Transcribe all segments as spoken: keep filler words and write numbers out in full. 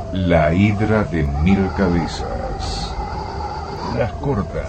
La hidra de mil cabezas. Las cortan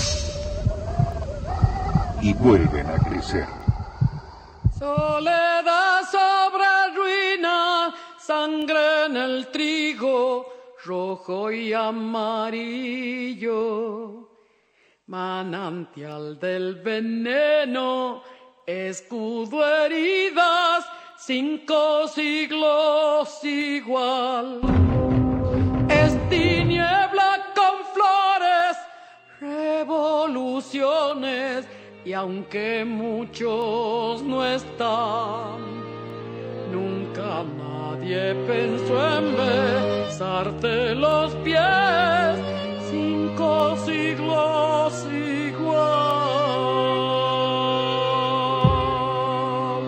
y vuelven a crecer. Soledad sobre ruina, sangre en el trigo, rojo y amarillo. Manantial del veneno, escudo heridas, cinco siglos igual. Es tiniebla con flores, revoluciones, y aunque muchos no están, nunca nadie pensó en besarte los pies, cinco siglos igual.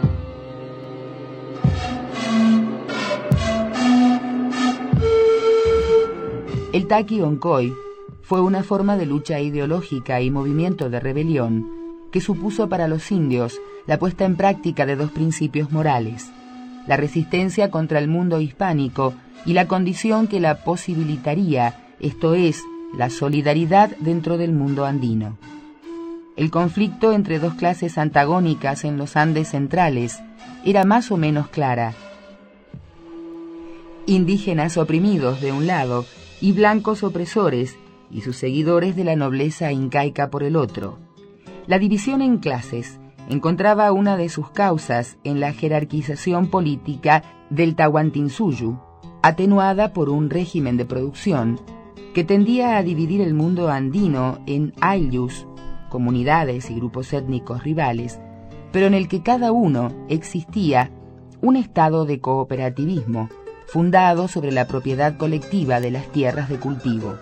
El Taqui Oncoy fue una forma de lucha ideológica y movimiento de rebelión que supuso para los indios la puesta en práctica de dos principios morales: la resistencia contra el mundo hispánico y la condición que la posibilitaría, esto es, la solidaridad dentro del mundo andino. El conflicto entre dos clases antagónicas en los Andes centrales era más o menos clara: indígenas oprimidos de un lado y blancos opresores y sus seguidores de la nobleza incaica por el otro. La división en clases encontraba una de sus causas en la jerarquización política del Tahuantinsuyu, atenuada por un régimen de producción que tendía a dividir el mundo andino en ayllus, comunidades y grupos étnicos rivales, pero en el que cada uno existía un estado de cooperativismo fundado sobre la propiedad colectiva de las tierras de cultivo.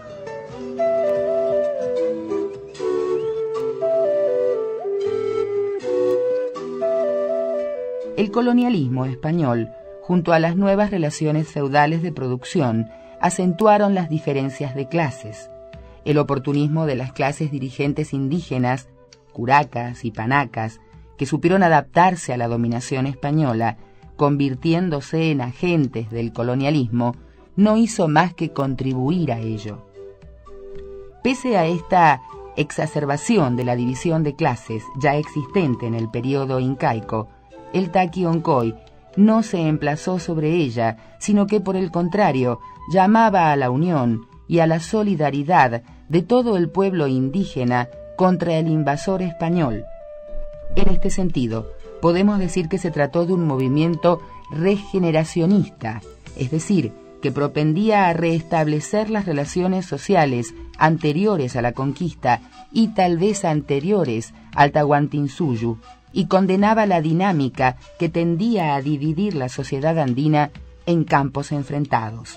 El colonialismo español, junto a las nuevas relaciones feudales de producción, acentuaron las diferencias de clases. El oportunismo de las clases dirigentes indígenas, curacas y panacas, que supieron adaptarse a la dominación española, convirtiéndose en agentes del colonialismo, no hizo más que contribuir a ello. Pese a esta exacerbación de la división de clases ya existente en el período incaico, el Taqui Oncoy no se emplazó sobre ella, sino que por el contrario llamaba a la unión y a la solidaridad de todo el pueblo indígena contra el invasor español. En este sentido, podemos decir que se trató de un movimiento regeneracionista, es decir, que propendía a restablecer las relaciones sociales anteriores a la conquista y tal vez anteriores al Tahuantinsuyu, y condenaba la dinámica que tendía a dividir la sociedad andina en campos enfrentados.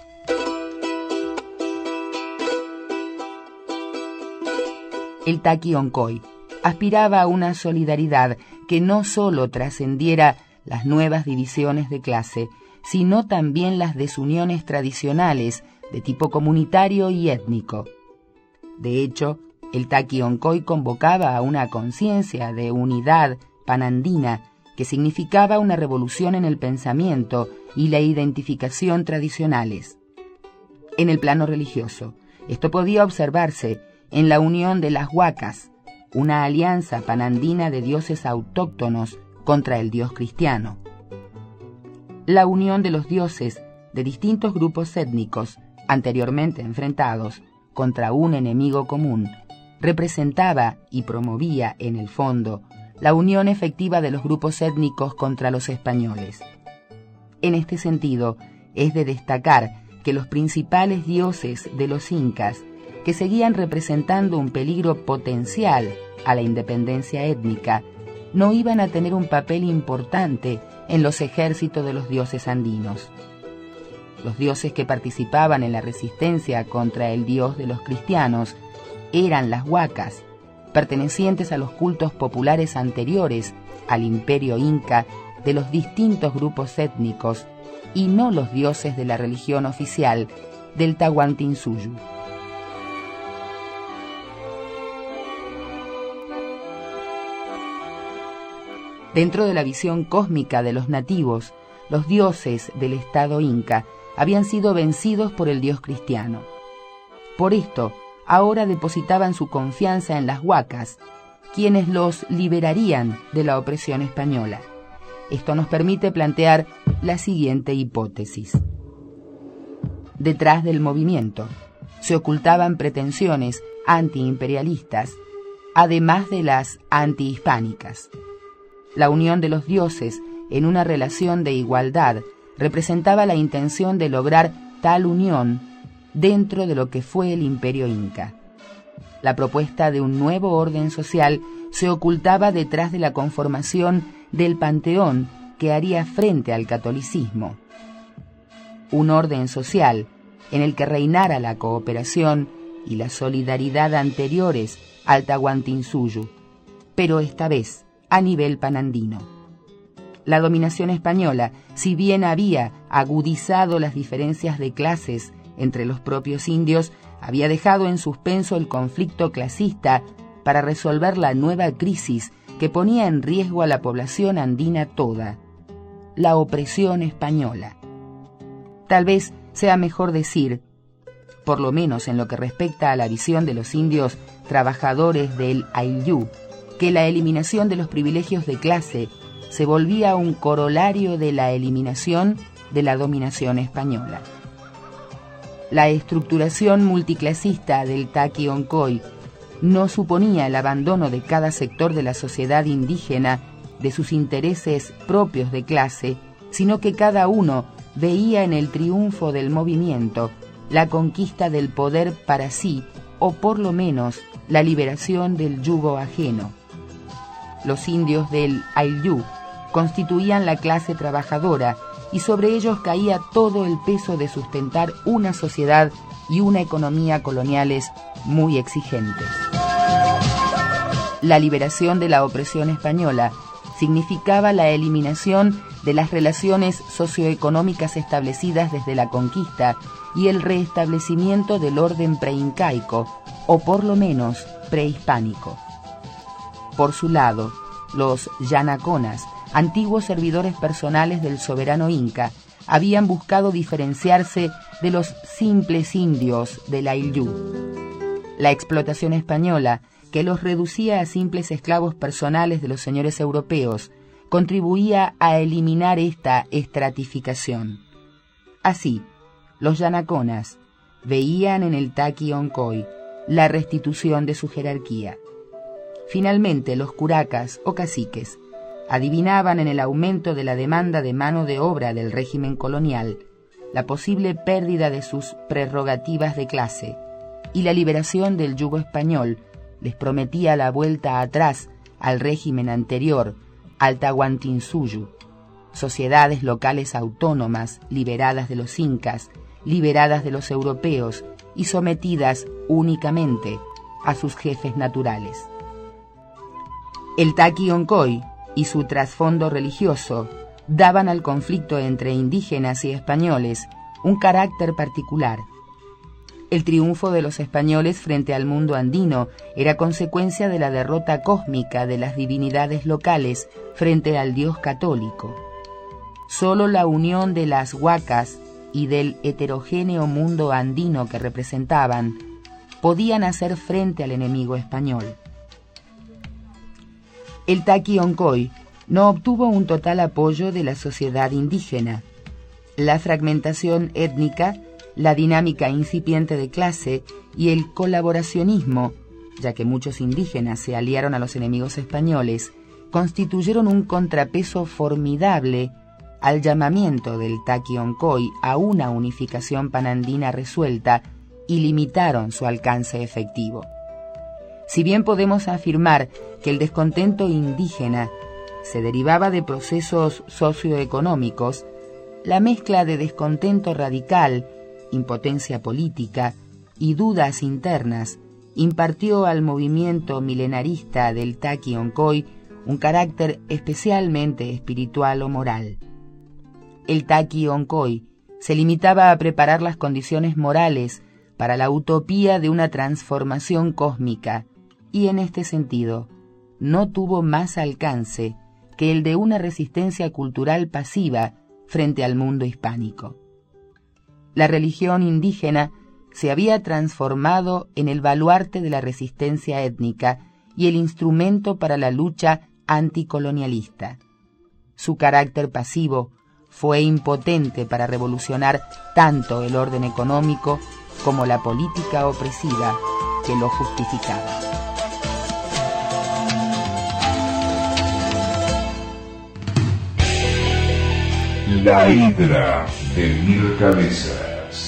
El Taqui Oncoy aspiraba a una solidaridad que no sólo trascendiera las nuevas divisiones de clase, sino también las desuniones tradicionales de tipo comunitario y étnico. De hecho, el Taqui Oncoy convocaba a una conciencia de unidad panandina que significaba una revolución en el pensamiento y la identificación tradicionales. En el plano religioso, esto podía observarse en la unión de las huacas, una alianza panandina de dioses autóctonos contra el dios cristiano. La unión de los dioses de distintos grupos étnicos anteriormente enfrentados contra un enemigo común representaba y promovía, en el fondo, la unión efectiva de los grupos étnicos contra los españoles. En este sentido, es de destacar que los principales dioses de los incas, que seguían representando un peligro potencial a la independencia étnica, no iban a tener un papel importante en los ejércitos de los dioses andinos. Los dioses que participaban en la resistencia contra el dios de los cristianos eran las huacas, pertenecientes a los cultos populares anteriores al imperio inca de los distintos grupos étnicos, y no los dioses de la religión oficial del Tahuantinsuyu. Dentro de la visión cósmica de los nativos, los dioses del estado inca habían sido vencidos por el Dios cristiano. Por esto, ahora depositaban su confianza en las huacas, quienes los liberarían de la opresión española. Esto nos permite plantear la siguiente hipótesis. Detrás del movimiento se ocultaban pretensiones antiimperialistas, además de las antihispánicas. La unión de los dioses en una relación de igualdad representaba la intención de lograr tal unión dentro de lo que fue el Imperio Inca. La propuesta de un nuevo orden social se ocultaba detrás de la conformación del panteón que haría frente al catolicismo. Un orden social en el que reinara la cooperación y la solidaridad anteriores al Tahuantinsuyu, pero esta vez a nivel panandino. La dominación española, si bien había agudizado las diferencias de clases entre los propios indios, había dejado en suspenso el conflicto clasista para resolver la nueva crisis que ponía en riesgo a la población andina toda, la opresión española. Tal vez sea mejor decir, por lo menos en lo que respecta a la visión de los indios trabajadores del Ayllu, que la eliminación de los privilegios de clase se volvía un corolario de la eliminación de la dominación española. La estructuración multiclasista del Taqui Oncoy no suponía el abandono de cada sector de la sociedad indígena de sus intereses propios de clase, sino que cada uno veía en el triunfo del movimiento la conquista del poder para sí, o por lo menos la liberación del yugo ajeno. Los indios del Ayllu constituían la clase trabajadora y sobre ellos caía todo el peso de sustentar una sociedad y una economía coloniales muy exigentes. La liberación de la opresión española significaba la eliminación de las relaciones socioeconómicas establecidas desde la conquista y el reestablecimiento del orden preincaico, o por lo menos prehispánico. Por su lado, los yanaconas, antiguos servidores personales del soberano inca, habían buscado diferenciarse de los simples indios del Ayllu. La explotación española, que los reducía a simples esclavos personales de los señores europeos, contribuía a eliminar esta estratificación. Así, los yanaconas veían en el Taqui Oncoy la restitución de su jerarquía. Finalmente, los curacas o caciques adivinaban en el aumento de la demanda de mano de obra del régimen colonial la posible pérdida de sus prerrogativas de clase, y la liberación del yugo español les prometía la vuelta atrás al régimen anterior, al Tahuantinsuyu, sociedades locales autónomas liberadas de los incas, liberadas de los europeos y sometidas únicamente a sus jefes naturales. El Taqui Oncoy y su trasfondo religioso daban al conflicto entre indígenas y españoles un carácter particular. El triunfo de los españoles frente al mundo andino era consecuencia de la derrota cósmica de las divinidades locales frente al Dios católico. Solo la unión de las huacas y del heterogéneo mundo andino que representaban podían hacer frente al enemigo español. El Taqui Oncoy no obtuvo un total apoyo de la sociedad indígena. La fragmentación étnica, la dinámica incipiente de clase y el colaboracionismo, ya que muchos indígenas se aliaron a los enemigos españoles, constituyeron un contrapeso formidable al llamamiento del Taqui Oncoy a una unificación panandina resuelta y limitaron su alcance efectivo. Si bien podemos afirmar que el descontento indígena se derivaba de procesos socioeconómicos, la mezcla de descontento radical, impotencia política y dudas internas impartió al movimiento milenarista del Taqui Oncoy un carácter especialmente espiritual o moral. El Taqui Oncoy se limitaba a preparar las condiciones morales para la utopía de una transformación cósmica y, en este sentido, no tuvo más alcance que el de una resistencia cultural pasiva frente al mundo hispánico. La religión indígena se había transformado en el baluarte de la resistencia étnica y el instrumento para la lucha anticolonialista. Su carácter pasivo fue impotente para revolucionar tanto el orden económico como la política opresiva que lo justificaba. La Hidra de Mil Cabezas.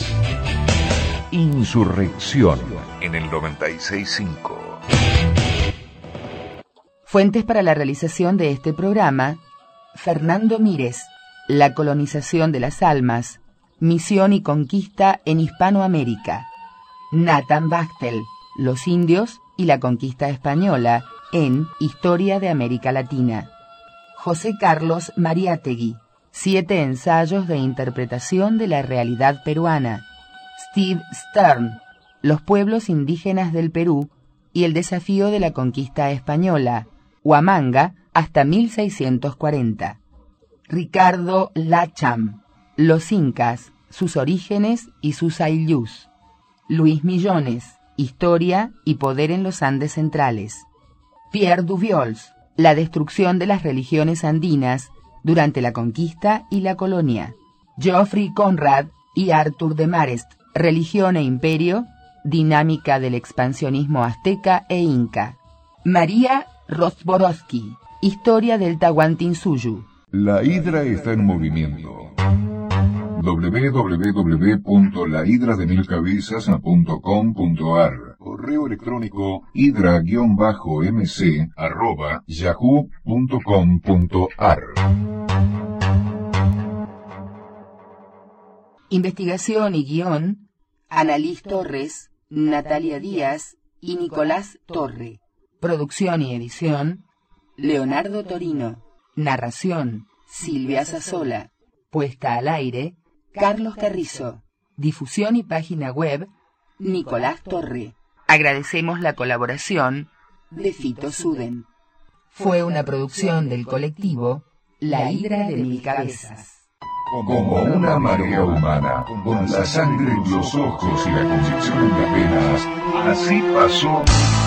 Insurrección en el noventa y seis punto cinco. Fuentes para la realización de este programa: Fernando Mírez, La colonización de las almas, Misión y conquista en Hispanoamérica. Nathan Bachtel, Los indios y la conquista española en Historia de América Latina. José Carlos Mariátegui, Siete ensayos de interpretación de la realidad peruana. Steve Stern, Los pueblos indígenas del Perú y el desafío de la conquista española, Huamanga hasta mil seiscientos cuarenta. Ricardo Lacham, Los incas, sus orígenes y sus ayllús. Luis Millones, Historia y poder en los Andes centrales. Pierre Duviols, La destrucción de las religiones andinas durante la conquista y la colonia. Geoffrey Conrad y Arthur de Marest, Religión e imperio, dinámica del expansionismo azteca e inca. María Rozborowski, Historia del Tahuantinsuyu. La Hidra está en movimiento. doble u doble u doble u punto la hidra de mil cabezas punto com punto a r. Correo electrónico hidra-mc arroba yahoo punto com punto a r. Investigación y guión: Annalise Torres, Natalia Díaz y Nicolás Torre. Producción y edición: Leonardo Torino. Narración: Silvia Sassola. Puesta al aire: Carlos Carrizo. Difusión y página web: Nicolás Torre. Agradecemos la colaboración de Fito Suden. Fue una producción del colectivo La Hidra de Mil Cabezas. Como una marea humana, con la sangre en los ojos y la convicción en las venas, así pasó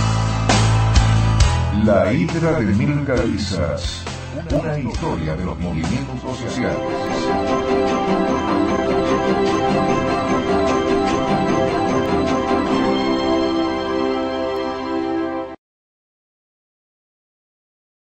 La Hidra de Mil Cabezas, una historia de los movimientos sociales.